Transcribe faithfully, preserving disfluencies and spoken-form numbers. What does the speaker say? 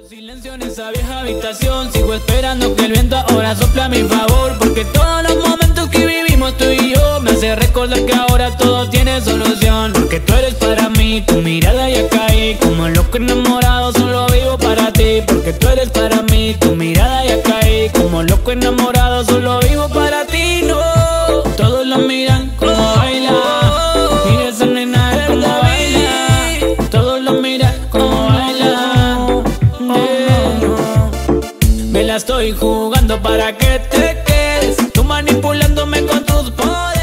Silencio en esa vieja habitación, sigo esperando que el viento ahora sopla a mi favor. Porque todos los momentos que vivimos tú y yo me hace recordar que ahora todo tiene solución. Porque tú eres para mí, tu mirada ya caí, como loco enamorado solo vivo para ti. Porque tú eres para mí, tu mirada ya caí, como loco enamorado solo vivo para ti. No, todos la miran como baila, mira esa nena como baila, todos lo miran como baila. Me la estoy jugando para que te quedes, tú manipulándome con tus poderes.